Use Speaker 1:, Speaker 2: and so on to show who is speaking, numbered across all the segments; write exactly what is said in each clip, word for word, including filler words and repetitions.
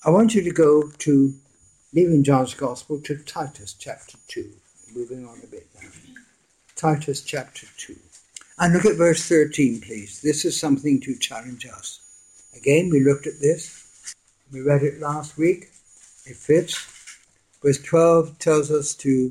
Speaker 1: I want you to go to, leaving John's Gospel, to Titus chapter two. Moving on a bit now. Titus chapter two. And look at verse thirteen, please. This is something to challenge us. Again, we looked at this. We read it last week. It fits. Verse twelve tells us to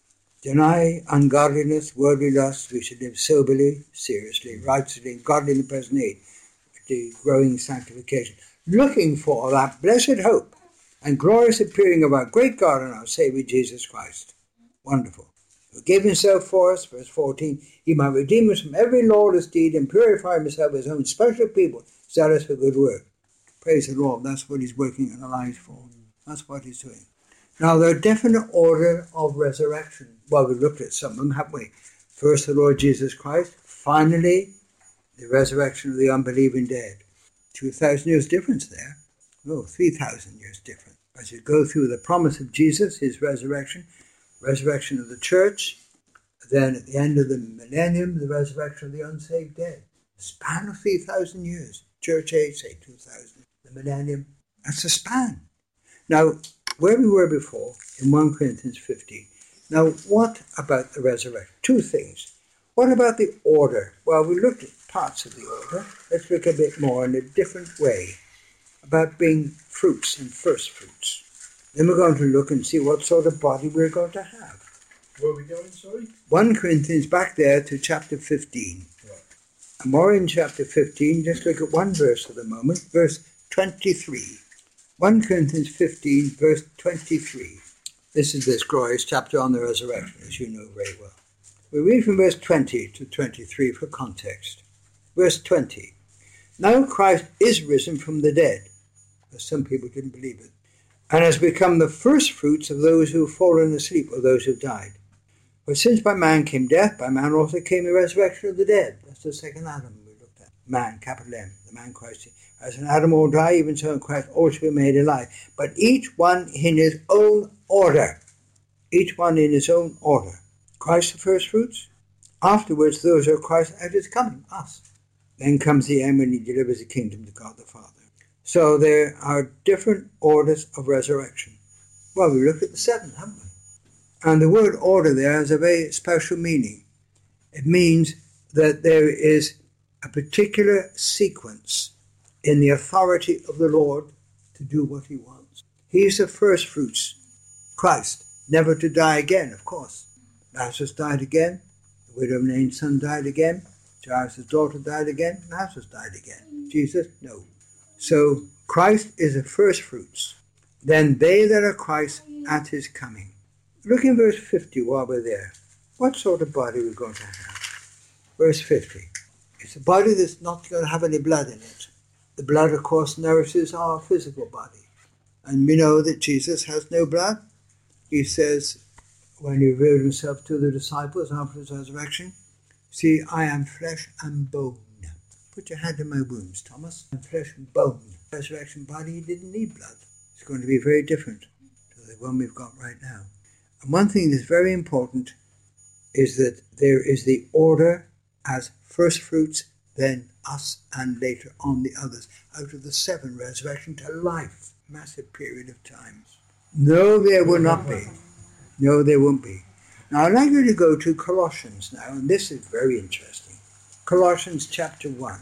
Speaker 1: deny ungodliness, worldly lust. We should live soberly, seriously, righteously, godly in the present age, the growing sanctification, looking for that blessed hope and glorious appearing of our great God and our Saviour Jesus Christ. Wonderful. Who gave himself for us, verse fourteen, he might redeem us from every lawless deed and purify himself as his own special people, zealous for good work. Praise the Lord. That's what he's working in our lives for. That's what he's doing. Now, there are definite order of resurrection. Well, we've looked at some of them, haven't we? First, the Lord Jesus Christ. Finally, the resurrection of the unbelieving dead. Two thousand years difference there. No, three thousand years difference. As you go through the promise of Jesus, his resurrection, resurrection of the church, then at the end of the millennium, the resurrection of the unsaved dead. A span of three thousand years. Church age, say two thousand. The millennium, that's a span. Now, where we were before, in First Corinthians fifteen. Now, what about the resurrection? Two things. What about the order? Well, we looked at parts of the order. Let's look a bit more in a different way about being fruits and first fruits. Then we're going to look and see what sort of body we're going to have.
Speaker 2: Where are we going, sorry?
Speaker 1: First Corinthians, back there to chapter fifteen.
Speaker 2: Right.
Speaker 1: And more in chapter fifteen, just look at one verse at the moment, verse twenty-three. First Corinthians fifteen, verse twenty-three. This is this glorious chapter on the resurrection, as you know very well. We read from verse twenty to twenty-three for context. Verse twenty. Now Christ is risen from the dead, as some people didn't believe it, and has become the first fruits of those who have fallen asleep or those who have died. For since by man came death, by man also came the resurrection of the dead. That's the second Adam we looked at. Man, capital M, the man Christ. As in Adam all die, even so in Christ all shall be made alive. But each one in his own order. Each one in his own order. Christ the first fruits. Afterwards, those who are Christ at his coming, us. Then comes the end when he delivers the kingdom to God the Father. So there are different orders of resurrection. Well, we looked at the seven, haven't we? And the word order there has a very special meaning. It means that there is a particular sequence in the authority of the Lord to do what he wants. He's the first fruits, Christ, never to die again, of course. Lazarus died again, the widow of Nain's son died again, Jairus' daughter died again, Lazarus died again. Jesus, no. So Christ is the first fruits. Then they that are Christ at his coming. Look in verse fifty while we're there. What sort of body are we going to have? Verse fifty. It's a body that's not going to have any blood in it. The blood, of course, nourishes our physical body. And we know that Jesus has no blood. He says, when he revealed himself to the disciples after his resurrection, see, I am flesh and bone. Put your hand in my wounds, Thomas. I'm flesh and bone. Resurrection body, he didn't need blood. It's going to be very different to the one we've got right now. And one thing that's very important is that there is the order as first fruits, then us, and later on the others. Out of the seven, resurrection to life. Massive period of time. No, there will not be. No, there won't be. Now, I'd like you to go to Colossians now, and this is very interesting. Colossians chapter one.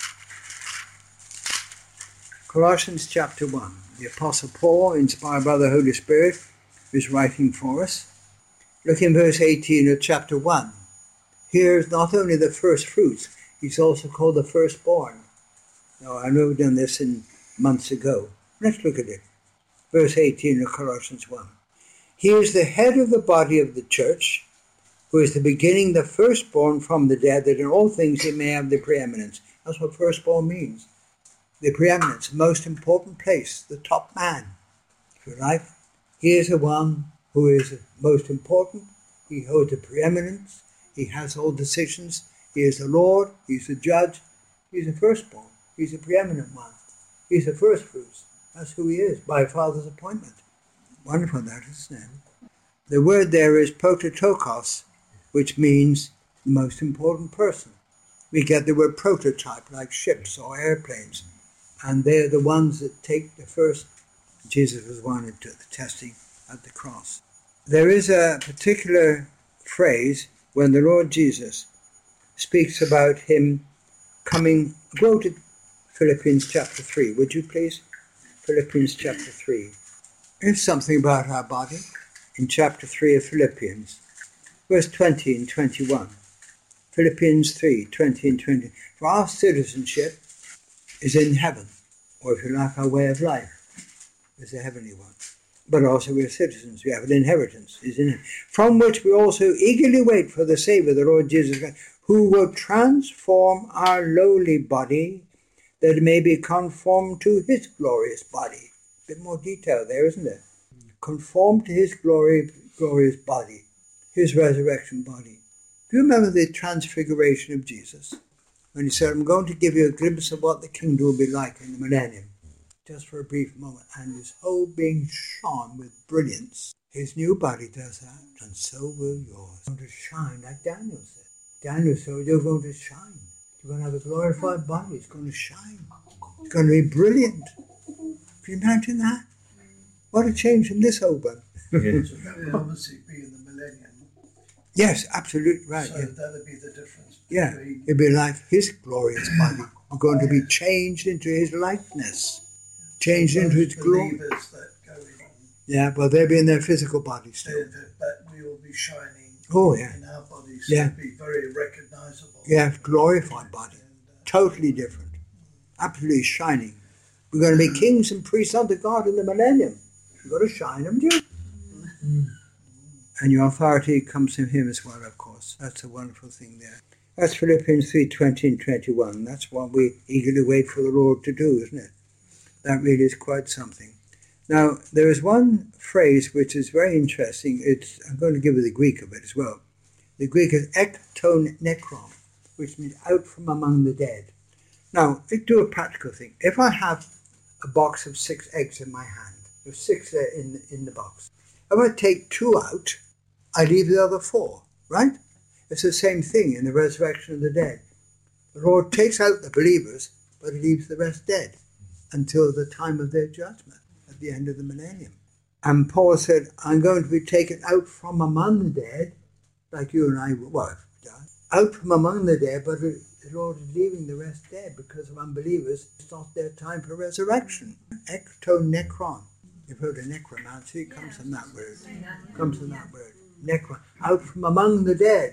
Speaker 1: Colossians chapter one. The Apostle Paul, inspired by the Holy Spirit, is writing for us. Look in verse eighteen of chapter one. Here is not only the first fruits, he's also called the firstborn. Now, I know we've done this in months ago. Let's look at it. Verse eighteen of Colossians one. He is the head of the body of the church, who is the beginning, the firstborn from the dead, that in all things he may have the preeminence. That's what firstborn means. The preeminence, the most important place, the top man, if you like. He is the one who is most important. He holds the preeminence. He has all decisions. He is the Lord. He's the judge. He's the firstborn. He's the preeminent one. He's the first fruits. That's who he is, by Father's appointment. Wonderful, that isn't it? The word there is prototokos, which means the most important person. We get the word prototype, like ships or airplanes, and they're the ones that take the first Jesus was one who took the testing at the cross. There is a particular phrase when the Lord Jesus speaks about him coming. Go to Philippians chapter three, would you please? Philippians chapter three. There's something about our body in chapter three of Philippians, verse twenty and twenty-one. Philippians three, twenty and twenty. For our citizenship is in heaven, or if you like, our way of life is a heavenly one. But also we are citizens, we have an inheritance, is in it, from which we also eagerly wait for the Saviour, the Lord Jesus Christ, who will transform our lowly body, that it may be conformed to his glorious body. A bit more detail there, isn't there? Conformed to his glory, glorious body, his resurrection body. Do you remember the transfiguration of Jesus? When he said, I'm going to give you a glimpse of what the kingdom will be like in the millennium. Just for a brief moment, and his whole being shone with brilliance. His new body does that, and so will yours. It's going to shine, like Daniel said. Daniel said, you're going to shine. You're going to have a glorified body. It's going to shine. It's going to be brilliant. Can you imagine that? What a change from this old one.
Speaker 2: Yes. So that will obviously be in the millennium.
Speaker 1: Yes, absolutely right.
Speaker 2: So
Speaker 1: yeah.
Speaker 2: that'll be the difference.
Speaker 1: Yeah,
Speaker 2: between...
Speaker 1: it'll be like his glorious body. We're going to be changed into his likeness. Changed
Speaker 2: Those
Speaker 1: into its glory.
Speaker 2: believers that go in,
Speaker 1: Yeah, well, they'll be in their physical body still.
Speaker 2: they- they- but we will be shining
Speaker 1: Oh, yeah.
Speaker 2: in our bodies.
Speaker 1: Yeah.
Speaker 2: It'll be very recognisable.
Speaker 1: Yeah, glorified body.
Speaker 2: And, uh,
Speaker 1: Totally different. Absolutely shining. We're going to be kings and priests unto God in the millennium. You've got to shine, haven't you? Mm. And your authority comes from him as well, of course. That's a wonderful thing there. That's Philippians three, twenty and twenty-one. That's what we eagerly wait for the Lord to do, isn't it? That really is quite something. Now, there is one phrase which is very interesting. It's I'm going to give you the Greek of it as well. The Greek is ek ton nekron, which means out from among the dead. Now, let's do a practical thing. If I have a box of six eggs in my hand, there's six there in, in the box. If I take two out, I leave the other four, right? It's the same thing in the resurrection of the dead. The Lord takes out the believers, but he leaves the rest dead until the time of their judgment at the end of the millennium. And Paul said, I'm going to be taken out from among the dead, like you and I were, out from among the dead, but the Lord is leaving the rest dead because of unbelievers. It's not their time for resurrection. Ekto nekron. You've heard of necromancy, it comes from that word. It comes from that word. Necron. Out from among the dead.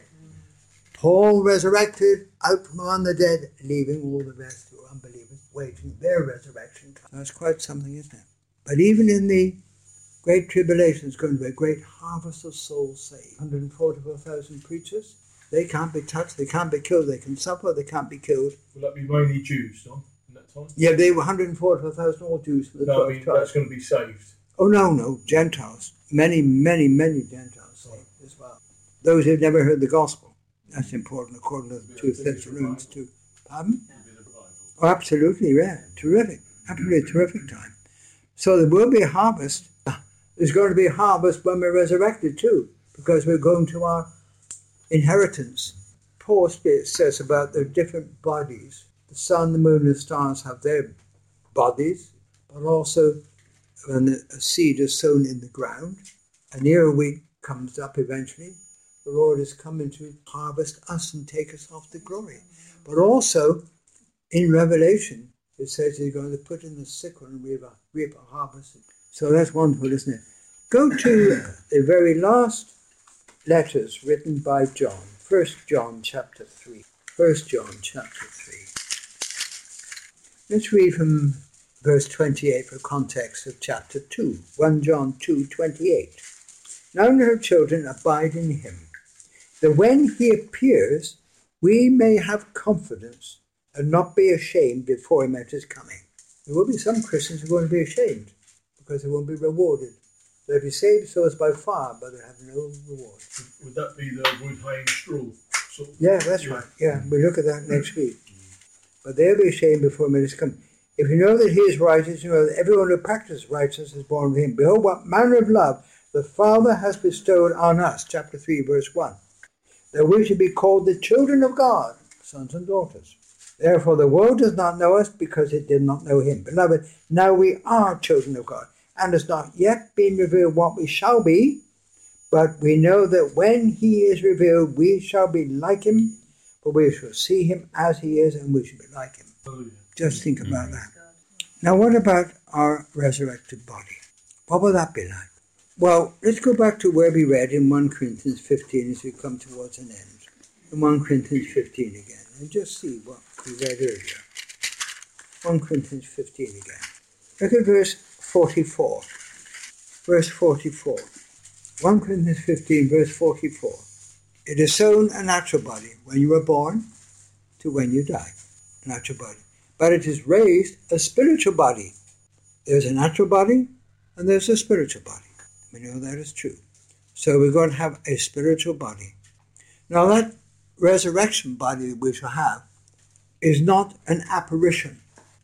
Speaker 1: Paul resurrected, out from among the dead, leaving all the rest who are unbelievers, waiting their resurrection. That's quite something, isn't it? But even in the Great Tribulation, there's going to be a great harvest of souls saved. one hundred forty-four thousand preachers. They can't be touched, they can't be killed, they can suffer, they can't be killed.
Speaker 2: Will that be mainly Jews, Tom, in that time?
Speaker 1: Yeah, they were one hundred forty-four thousand all Jews for the
Speaker 2: No, I
Speaker 1: twelve
Speaker 2: mean,
Speaker 1: tribes.
Speaker 2: that's going to be saved.
Speaker 1: Oh, no, no, Gentiles. Many, many, many Gentiles saved as well. Those who've never heard the gospel. That's important according to
Speaker 2: Yeah,
Speaker 1: two
Speaker 2: big
Speaker 1: Thessalonians two. Pardon?
Speaker 2: It'll be the revival.
Speaker 1: Oh, absolutely, yeah. Terrific. Absolutely terrific time. So there will be a harvest. There's going to be a harvest when we're resurrected too, because we're going to our inheritance. Paul says about the different bodies. The sun, the moon, and the stars have their bodies, but also when a seed is sown in the ground, an ear of wheat comes up eventually, the Lord is coming to harvest us and take us off to glory. But also, in Revelation, it says he's going to put in the sickle and reap a, reap a harvest. So that's wonderful, isn't it? Go to the very last letters written by John. First John chapter three. First John chapter three. Let's read from verse twenty-eight for context of chapter two. First John two, twenty-eight. Now, little children, abide in him, that when he appears, we may have confidence and not be ashamed before him at his coming. There will be some Christians who are going to be ashamed because they won't be rewarded. They'll be saved so as by fire, but they'll have no reward.
Speaker 2: Would that be the wood, hay and straw sort of?
Speaker 1: Yeah, that's
Speaker 2: yeah.
Speaker 1: right. Yeah, we'll look at that next week. But they'll be ashamed before him at his coming. If you know that he is righteous, you know that everyone who practices righteousness is born of him. Behold, what manner of love the Father has bestowed on us, chapter three, verse one, that we should be called the children of God, sons and daughters. Therefore the world does not know us because it did not know him. Beloved, now we are children of God, and it's not yet been revealed what we shall be, but we know that when he is revealed, we shall be like him, for we shall see him as he is, and we shall be like him.
Speaker 2: Hallelujah.
Speaker 1: Just think about that. Now, what about our resurrected body? What will that be like? Well, let's go back to where we read in First Corinthians fifteen as we come towards an end. In First Corinthians fifteen again, and just see what we read earlier. First Corinthians fifteen again. Look at verse forty-four. Verse forty-four. First Corinthians fifteen, verse forty-four. It is sown a natural body when you are born to when you die. A natural body. But it is raised a spiritual body. There's a natural body and there's a spiritual body. We know that is true. So we're going to have a spiritual body. Now that resurrection body that we shall have is not an apparition.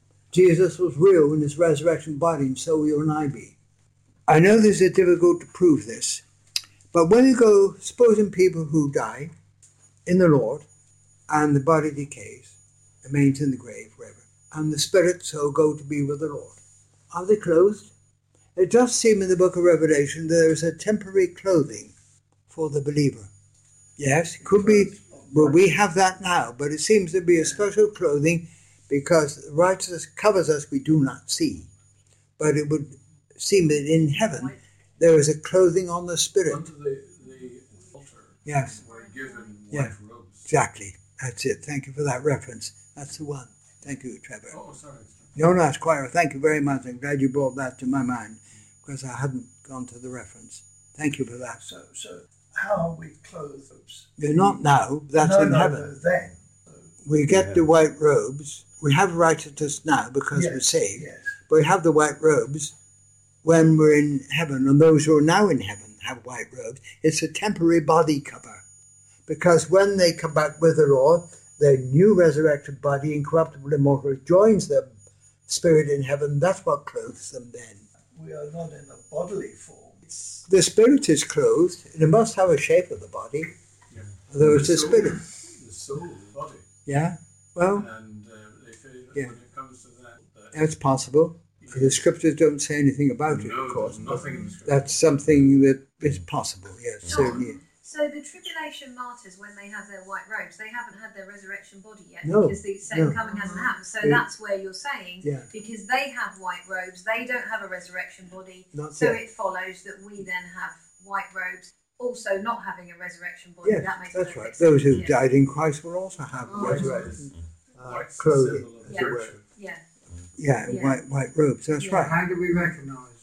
Speaker 1: Jesus was real in his resurrection body, and so will you and I be. I know this is difficult to prove this, but when you go, supposing people who die in the Lord, and the body decays, remains in the grave forever, and the spirit so go to be with the Lord, are they clothed? It does seem in the book of Revelation that there is a temporary clothing for the believer. Yes, it could be, well, we have that now, but it seems to be a special clothing because righteousness covers us we do not see. But it would seem that in heaven there is a clothing on the spirit.
Speaker 2: Under the, the altar,
Speaker 1: yes.
Speaker 2: were given white
Speaker 1: yeah.
Speaker 2: robes.
Speaker 1: Exactly. That's it. Thank you for that reference. That's the one. Thank you, Trevor.
Speaker 2: Oh, sorry.
Speaker 1: No, no, Squire. Thank you very much. I'm glad you brought that to my mind because I hadn't gone to the reference. Thank you for that.
Speaker 3: So, so how are we clothed?
Speaker 1: They're not now. That's
Speaker 3: no,
Speaker 1: in
Speaker 3: no,
Speaker 1: heaven.
Speaker 3: Then.
Speaker 1: We get
Speaker 4: Yeah.
Speaker 1: the white robes. We have righteousness now because
Speaker 3: Yes,
Speaker 1: we're saved.
Speaker 3: yes.
Speaker 1: But we have the white robes when we're in heaven. And those who are now in heaven have white robes. It's a temporary body cover. Because when they come back with the Lord, their new resurrected body, incorruptible, immortal, joins the spirit in heaven. That's what clothes them then.
Speaker 3: We are not in a bodily form. It's
Speaker 1: The spirit is clothed. It must have a shape of the body.
Speaker 2: Yeah.
Speaker 1: Although it's
Speaker 2: the
Speaker 1: a
Speaker 2: soul,
Speaker 1: spirit.
Speaker 2: The soul, the body.
Speaker 1: Yeah? Well,
Speaker 2: And uh, they feel
Speaker 1: Yeah.
Speaker 2: when it comes to that, that
Speaker 1: that's possible. The scriptures don't say anything about it,
Speaker 2: no,
Speaker 1: of course.
Speaker 2: there's
Speaker 1: But
Speaker 2: nothing in the scripture.
Speaker 1: that's something that is possible, yes,
Speaker 5: John,
Speaker 1: certainly.
Speaker 5: So the tribulation martyrs, when they have their white robes, they haven't had their resurrection body yet
Speaker 1: No,
Speaker 5: because the second
Speaker 1: no.
Speaker 5: coming hasn't happened. So
Speaker 1: Yeah.
Speaker 5: that's where you're saying,
Speaker 1: Yeah.
Speaker 5: because they have white robes, they don't have a resurrection body.
Speaker 1: Not
Speaker 5: so
Speaker 1: yet.
Speaker 5: it follows that we then have white robes, also not having a resurrection body.
Speaker 1: Yes,
Speaker 5: that makes
Speaker 1: that's
Speaker 5: perfect
Speaker 1: right.
Speaker 5: sense.
Speaker 1: Those who
Speaker 5: yeah.
Speaker 1: died in Christ will also have
Speaker 5: Oh.
Speaker 1: resurrection uh,
Speaker 2: White's the
Speaker 1: clothing,
Speaker 2: symbol of
Speaker 1: as it were.
Speaker 2: virtue.
Speaker 5: Yeah.
Speaker 1: Yeah,
Speaker 5: Yeah.
Speaker 1: white white robes, that's
Speaker 5: Yeah.
Speaker 1: right.
Speaker 3: how do we recognise?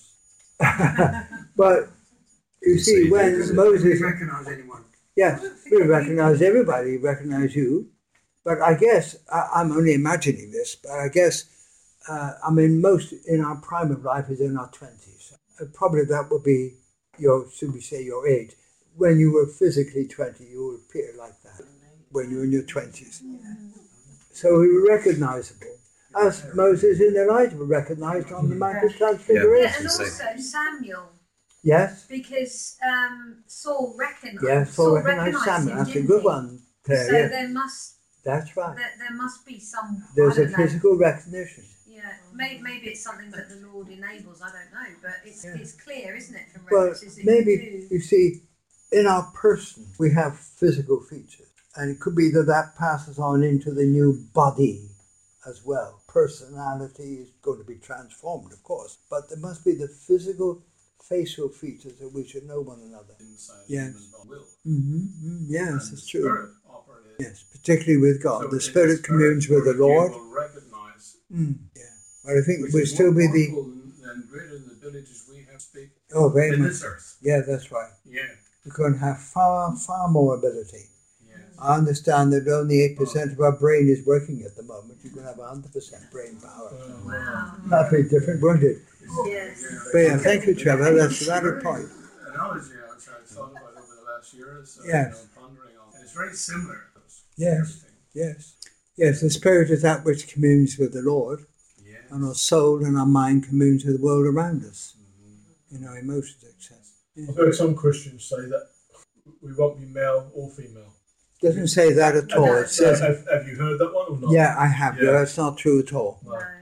Speaker 1: But you see,
Speaker 4: See,
Speaker 1: when
Speaker 4: they-
Speaker 1: Moses,
Speaker 3: recognise anyone?
Speaker 1: yes, we recognize everybody, recognize you. But I guess, I, I'm only imagining this, but I guess, uh, I mean, most in our prime of life is in our twenties. Uh, probably that would be your, should we say, your age. When you were physically twenty, you would appear like that when you're in your twenties. So we were recognizable. As Moses and Elijah were recognized on the Mount of
Speaker 5: Yeah,
Speaker 1: Transfiguration.
Speaker 5: and
Speaker 4: Say-
Speaker 5: also Samuel,
Speaker 1: Yes,
Speaker 5: because um, Saul recognised.
Speaker 1: yes, so recognise
Speaker 5: recognised
Speaker 1: Samuel.
Speaker 5: him,
Speaker 1: That's a
Speaker 5: didn't
Speaker 1: good
Speaker 5: he?
Speaker 1: one, Claire.
Speaker 5: So
Speaker 1: Yeah,
Speaker 5: there must
Speaker 1: that's right.
Speaker 5: there, there must be some.
Speaker 1: There's
Speaker 5: I
Speaker 1: a
Speaker 5: don't know.
Speaker 1: physical recognition.
Speaker 5: Yeah, maybe, maybe it's something that the Lord enables. I don't know, but it's
Speaker 1: Yeah.
Speaker 5: it's clear, isn't it, from
Speaker 1: Well,
Speaker 5: references that
Speaker 1: maybe,
Speaker 5: you do.
Speaker 1: you see, in our person, we have physical features. And it could be that that passes on into the new body as well. Personality is going to be transformed, of course. But there must be the physical, facial features that we should know one another.
Speaker 2: Inside
Speaker 1: Yes.
Speaker 2: human body will.
Speaker 1: Mm-hmm. Yes,
Speaker 2: And
Speaker 1: it's
Speaker 2: the
Speaker 1: true.
Speaker 2: Spirit operates.
Speaker 1: Yes, particularly with God.
Speaker 2: So
Speaker 1: the
Speaker 2: in
Speaker 1: Spirit communes with the Lord.
Speaker 2: You will recognize,
Speaker 1: Mm. Yeah. But I think
Speaker 2: which
Speaker 1: we'll
Speaker 2: is
Speaker 1: still
Speaker 2: more
Speaker 1: be the...
Speaker 2: powerful than, than greater than the abilities we have to speak
Speaker 1: Oh, very
Speaker 2: in
Speaker 1: much.
Speaker 2: this earth.
Speaker 1: Yeah, that's right.
Speaker 2: Yeah.
Speaker 1: We're going to have far, far more ability.
Speaker 2: Yeah.
Speaker 1: I understand that only eight percent of our brain is working at the moment. You can have one hundred percent brain power.
Speaker 5: Wow.
Speaker 1: That'd be different, wouldn't it?
Speaker 5: Yes.
Speaker 1: But yeah, thank you, Trevor. That's a valid point.
Speaker 2: Analogy I was- I thought about over the last year or so,
Speaker 1: Yes.
Speaker 2: you know, pondering on. And it's very similar.
Speaker 1: Yes.
Speaker 2: Everything.
Speaker 1: Yes. Yes, the spirit is that which communes with the Lord,
Speaker 2: Yes.
Speaker 1: and our soul and our mind communes with the world around us. In our emotions, et cetera.
Speaker 2: I've heard some Christians say that we won't be male or female.
Speaker 1: Doesn't say that at all. It says,
Speaker 2: have, have you heard that one or not?
Speaker 1: yeah, I have. Yeah,
Speaker 2: Yeah.
Speaker 1: that's not true at all.
Speaker 5: No.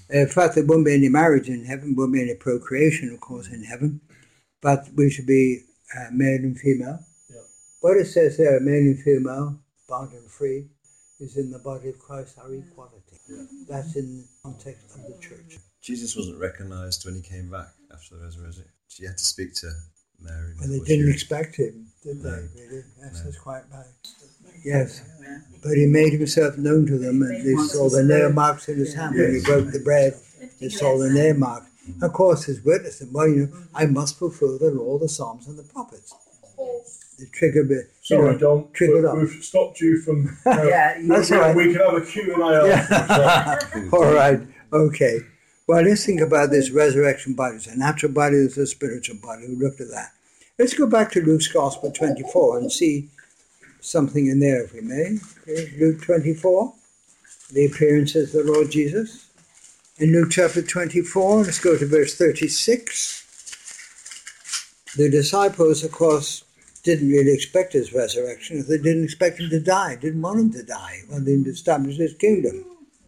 Speaker 1: In fact, there won't be any marriage in heaven, won't be any procreation, of course, in heaven, but we should be uh, male and female.
Speaker 2: Yeah.
Speaker 1: What it says there, male and female, bond and free, is in the body of Christ, our equality.
Speaker 2: Yeah.
Speaker 1: That's in the context of the church.
Speaker 4: Jesus wasn't recognised when he came back after the resurrection. He had to speak to Mary.
Speaker 1: And they
Speaker 4: before
Speaker 1: didn't
Speaker 4: she-
Speaker 1: expect him, did
Speaker 4: No.
Speaker 1: they, really? Yes,
Speaker 4: No.
Speaker 1: that's quite right. Yes, but he made himself known to them, and they saw the nail marks in his hand when he broke the bread. They saw the nail mark. Of course, his witness, and well, you know, I must fulfill the law, the Psalms, and the prophets. The trigger bit.
Speaker 2: Sorry, Dom.
Speaker 1: triggered
Speaker 2: we-
Speaker 1: up.
Speaker 2: We've stopped you from. Uh,
Speaker 3: Yeah,
Speaker 2: we,
Speaker 1: That's
Speaker 2: we,
Speaker 1: all right.
Speaker 2: we can have a Q and A after.
Speaker 1: All right, okay. Well, let's think about this resurrection body. It's a natural body, it's a spiritual body. We looked at that. Let's go back to Luke's Gospel twenty-four and see something in there, if we may. Okay, Luke twenty-four, the appearances of the Lord Jesus. In Luke chapter twenty-four, let's go to verse thirty-six. The disciples, of course, didn't really expect his resurrection. They didn't expect him to die, didn't want him to die. Well, they didn't establish his kingdom.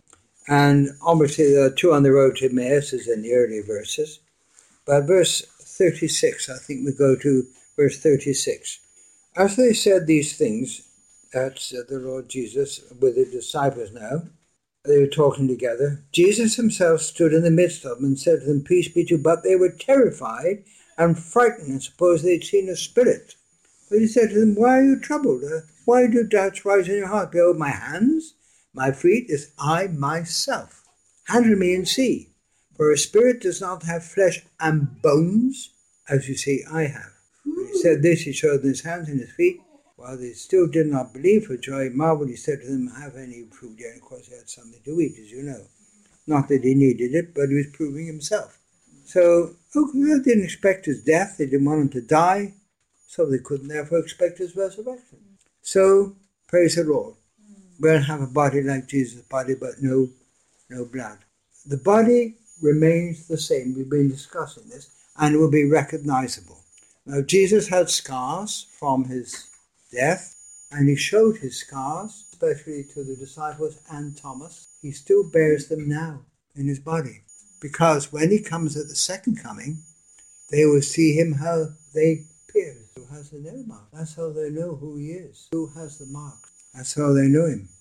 Speaker 1: And obviously there are two on the road to Emmaus, as in the earlier verses. But verse thirty-six, I think we go to verse thirty-six. As they said these things, that's uh, the Lord Jesus with the disciples now, they were talking together. Jesus himself stood in the midst of them and said to them, "Peace be to you." But they were terrified and frightened and supposed they'd seen a spirit. But he said to them, "Why are you troubled? Uh, why do doubts rise in your heart? Behold, my hands, my feet, is I myself. Handle me and see. For a spirit does not have flesh and bones, as you see I have." When he said this, he showed them his hands and his feet. While they still did not believe, for joy and marvel, he said to them, "Have any food yet?" Of course, he had something to eat, as you know. Not that he needed it, but he was proving himself. So, oh, they didn't expect his death. They didn't want him to die. So they couldn't therefore expect his resurrection. So, praise the Lord. We'll have a body like Jesus' body, but no, no blood. The body remains the same. We've been discussing this, and will be recognizable. Now, Jesus had scars from his death, and he showed his scars, especially to the disciples and Thomas. He still bears them now in his body, because when he comes at the second coming, they will see him how they appear. Who has the nail mark? That's how they know who he is. Who has the mark? That's how they know him.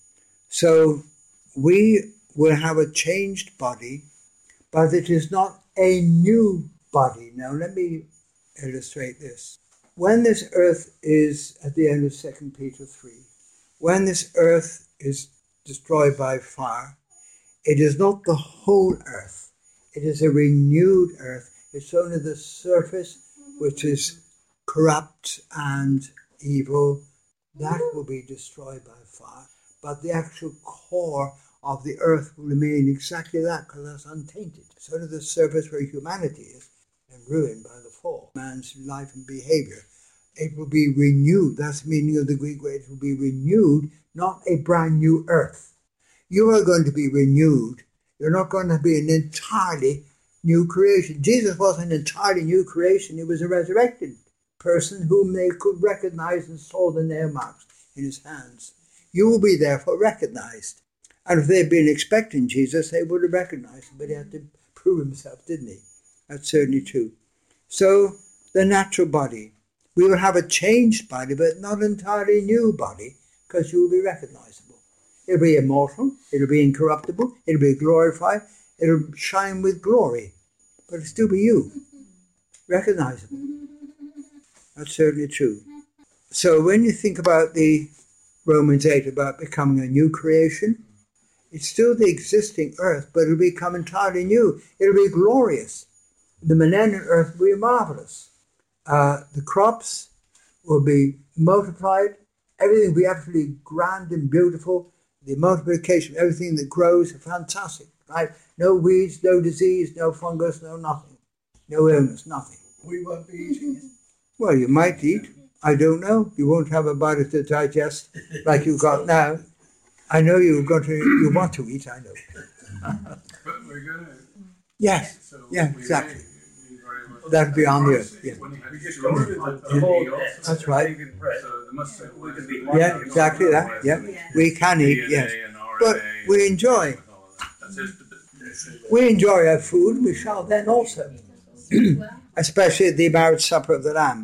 Speaker 1: So we will have a changed body, but it is not a new body. Now let me illustrate this. When this earth is, at the end of Second Peter three, when this earth is destroyed by fire, it is not the whole earth. It is a renewed earth. It's only the surface which is corrupt and evil. That will be destroyed by fire. But the actual core of the earth will remain exactly that, because that's untainted. It's only the surface where humanity is and ruined by the fall. Man's life and behavior. It will be renewed. That's the meaning of the Greek word. It will be renewed, not a brand new earth. You are going to be renewed. You're not going to be an entirely new creation. Jesus wasn't an entirely new creation. He was a resurrected person whom they could recognize and saw the nail marks in his hands. You will be therefore recognized. And if they'd been expecting Jesus, they would have recognized him, but he had to prove himself, didn't he? That's certainly true. So, the natural body. We will have a changed body, but not an entirely new body, because you will be recognizable. It'll be immortal, it'll be incorruptible, it'll be glorified, it'll shine with glory, but it'll still be you. Recognizable. That's certainly true. So when you think about the Romans eight about becoming a new creation, it's still the existing earth, but it'll become entirely new. It'll be glorious. The millennial earth will be marvelous. Uh, the crops will be multiplied. Everything will be absolutely grand and beautiful. The multiplication of everything that grows is fantastic, right? No weeds, no disease, no fungus, no nothing. No illness, nothing.
Speaker 3: We won't be eating it.
Speaker 1: Well, you might eat. I don't know. You won't have a body to digest like you've got now. I know you're going to, you want to eat, I know.
Speaker 6: But we're going to.
Speaker 1: Yes,
Speaker 6: So
Speaker 1: yeah,
Speaker 6: we
Speaker 1: exactly.
Speaker 6: may be very much-
Speaker 1: That'd be on the earth, yeah.
Speaker 6: When you
Speaker 2: We
Speaker 6: have
Speaker 2: just
Speaker 6: to
Speaker 2: got
Speaker 6: go
Speaker 2: rid of
Speaker 6: on
Speaker 2: the
Speaker 6: the
Speaker 2: whole-
Speaker 6: whole-
Speaker 1: That's right.
Speaker 6: So they must say,
Speaker 7: We can be-
Speaker 1: Yeah, exactly that, yeah. We can eat, yes. But we enjoy.
Speaker 6: That's it.
Speaker 1: we enjoy our food, we shall then also. Especially the marriage supper of the Lamb.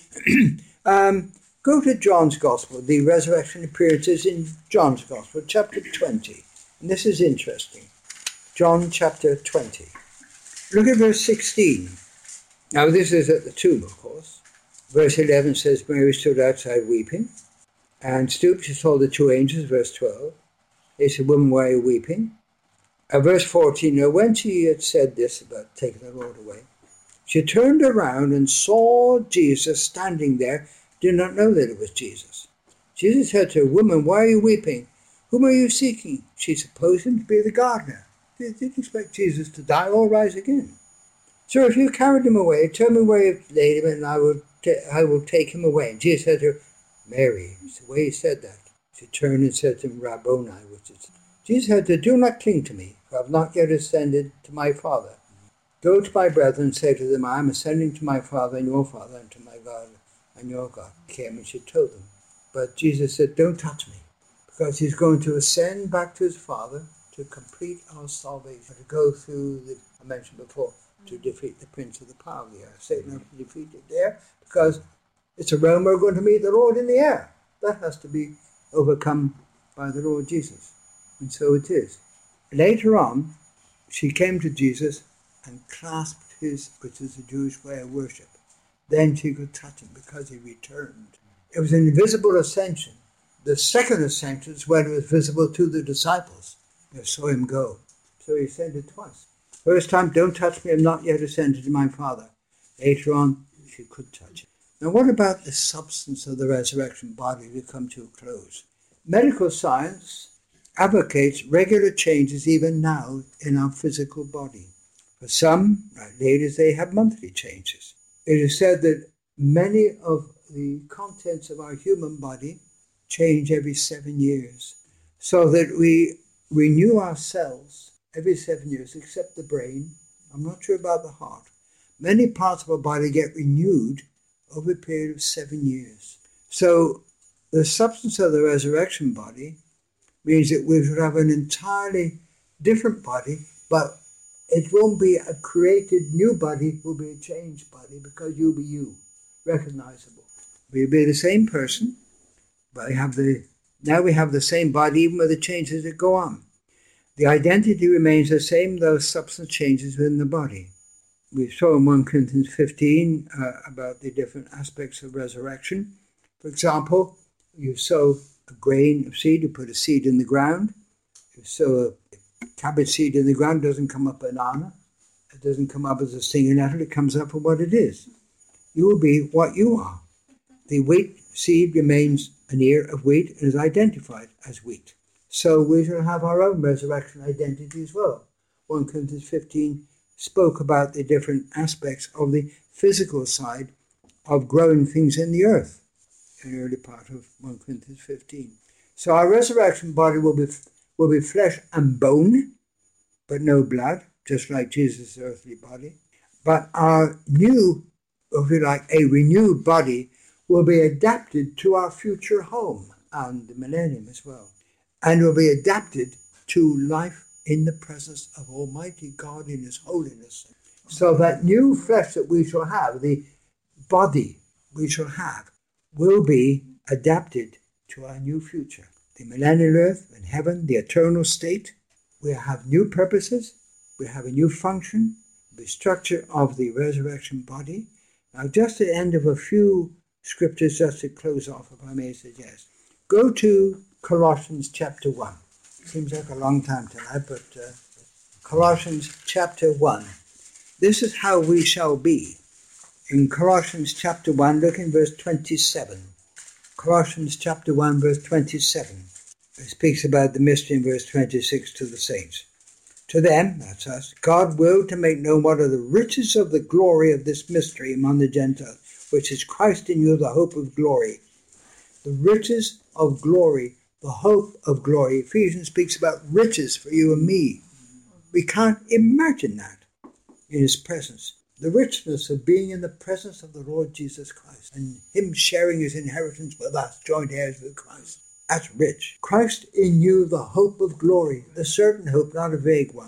Speaker 1: um, go to John's Gospel, the resurrection appearances in John's Gospel, chapter twenty. And this is interesting. John chapter twenty. Look at verse sixteen. Now this is at the tomb, of course. Verse eleven says, Mary stood outside weeping, and stooped, she saw the two angels, verse twelve. They said, Woman, why are you weeping? Uh, verse fourteen, now when she had said this about taking the Lord away, she turned around and saw Jesus standing there, did not know that it was Jesus. Jesus said to her, Woman, why are you weeping? Whom are you seeking? She supposed him to be the gardener. They didn't expect Jesus to die or rise again. So if you carried him away, tell me where you've laid him, and I will, ta- I will take him away. And Jesus said to her, Mary. It's the way he said that. She turned and said to him, Rabboni, which is... Jesus said to her, Do not cling to me, for I have not yet ascended to my Father. Go to my brethren and say to them, I am ascending to my Father and your Father, and to my God and your God. Came and she told them. But Jesus said, Don't touch me, because he's going to ascend back to his Father to complete our salvation, to go through, the I mentioned before, to defeat the prince of the power of the air. Satan has to be defeated there, because it's a realm we're going to meet the Lord in the air. That has to be overcome by the Lord Jesus. And so it is. Later on, she came to Jesus and clasped his, which is the Jewish way of worship. Then she could touch him because he returned. It was an invisible ascension. The second ascension is when it was visible to the disciples. They saw him go. So he ascended twice. First time, don't touch me, I'm not yet ascended to my Father. Later on, she could touch him. Now what about the substance of the resurrection body to come to a close? Medical science advocates regular changes even now in our physical body. For some, like ladies, they have monthly changes. It is said that many of the contents of our human body change every seven years, so that we renew our cells every seven years, except the brain. I'm not sure about the heart. Many parts of our body get renewed over a period of seven years. So the substance of the resurrection body means that we should have an entirely different body, but it won't be a created new body, it will be a changed body, because you'll be you, recognizable. We'll be the same person, but we have the now we have the same body, even with the changes that go on. The identity remains the same, though substance changes within the body. We saw in First Corinthians fifteen uh, about the different aspects of resurrection. For example, you sow a grain of seed, you put a seed in the ground. You sow a cabbage seed in the ground, it doesn't come up a banana. It doesn't come up as a stinging nettle, it comes up for what it is. You will be what you are. The wheat seed remains an ear of wheat and is identified as wheat. So we shall have our own resurrection identity as well. First Corinthians fifteen spoke about the different aspects of the physical side of growing things in the earth in the early part of First Corinthians fifteen. So our resurrection body will be will be flesh and bone, but no blood, just like Jesus' earthly body. But our new, or if you like, a renewed body will be adapted to our future home and the millennium as well, and will be adapted to life in the presence of Almighty God in His holiness. So that new flesh that we shall have, the body we shall have, will be adapted to our new future. The millennial earth and heaven, the eternal state, we have new purposes, we have a new function, the structure of the resurrection body. Now just at the end of a few scriptures, just to close off, if I may suggest. Go to Colossians chapter one. Seems like a long time tonight, but uh, Colossians chapter one. This is how we shall be. In Colossians chapter one, look in verse twenty-seven. Colossians chapter one, verse twenty-seven. It speaks about the mystery in verse twenty-six to the saints. To them, that's us, God willed to make known what are the riches of the glory of this mystery among the Gentiles, which is Christ in you, the hope of glory. The riches of glory, the hope of glory. Ephesians speaks about riches for you and me. We can't imagine that in His presence. The richness of being in the presence of the Lord Jesus Christ and Him sharing His inheritance with us, joint heirs with Christ. That's rich. Christ in you, the hope of glory, the certain hope, not a vague one.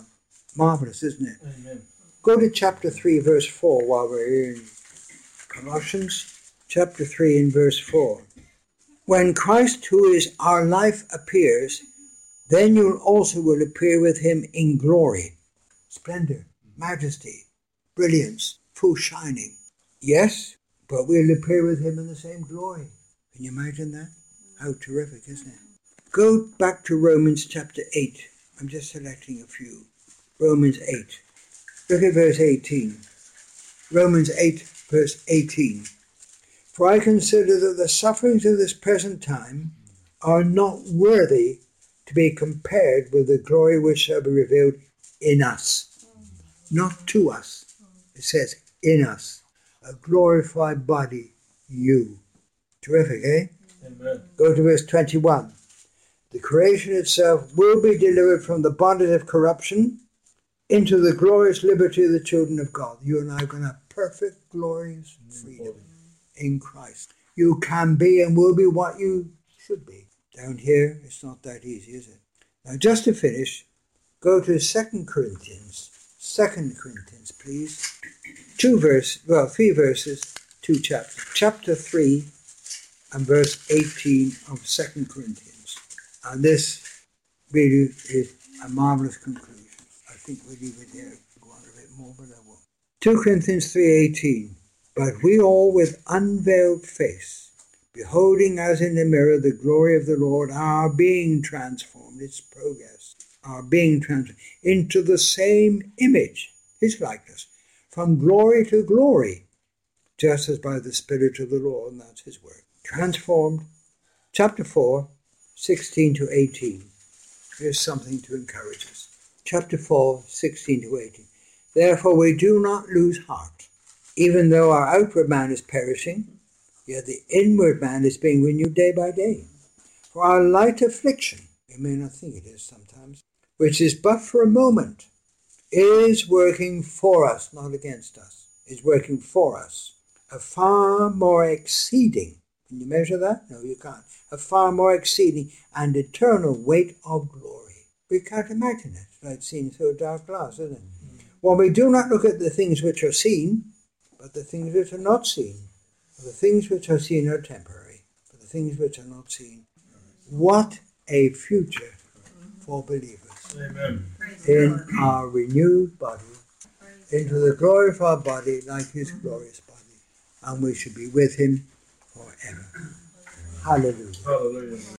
Speaker 1: Marvellous, isn't it?
Speaker 2: Amen.
Speaker 1: Go to chapter three, verse four, while we're here in Colossians. Chapter three and verse four. When Christ, who is our life, appears, then you also will appear with him in glory, splendor, majesty, brilliance, full shining. Yes, but we'll appear with him in the same glory. Can you imagine that? How terrific, isn't it? Go back to Romans chapter eight. I'm just selecting a few. Romans eight. Look at verse eighteen. Romans eight, verse eighteen. For I consider that the sufferings of this present time are not worthy to be compared with the glory which shall be revealed in us. Not to us. It says in us. A glorified body, you. Terrific, eh?
Speaker 2: Amen.
Speaker 1: Go to verse twenty-one. The creation itself will be delivered from the bondage of corruption into the glorious liberty of the children of God. You and I are going to have perfect, glorious freedom in Christ. You can be and will be what you should be. Down here, it's not that easy, is it? Now, just to finish, go to Second Corinthians. Second Corinthians, please. Two verses, well, three verses, two chapters. Chapter three and verse eighteen of Second Corinthians. And this really is a marvellous conclusion. I think we'll leave it there. Go on a bit more, but I won't. Two Corinthians three eighteen. But we all with unveiled face, beholding as in a mirror the glory of the Lord, are being transformed, its progress, are being transformed into the same image, his likeness, from glory to glory, just as by the Spirit of the Lord, and that's his word. Transformed. Chapter four, sixteen to eighteen. Here's something to encourage us. Chapter four, sixteen to eighteen. Therefore we do not lose heart. Even though our outward man is perishing, yet the inward man is being renewed day by day. For our light affliction, you may not think it is sometimes, which is but for a moment, is working for us, not against us, is working for us. A far more exceeding, can you measure that? No, you can't. A far more exceeding and eternal weight of glory. We can't imagine it. It's like seeing through a dark glass, isn't it? Mm. When we do not look at the things which are seen, but the things which are not seen. For the things which are seen are temporary. For the things which are not seen. What a future for believers.
Speaker 2: Amen.
Speaker 1: In our renewed body, into the glorified body like his glorious body. And we should be with him forever. Hallelujah.
Speaker 2: Hallelujah.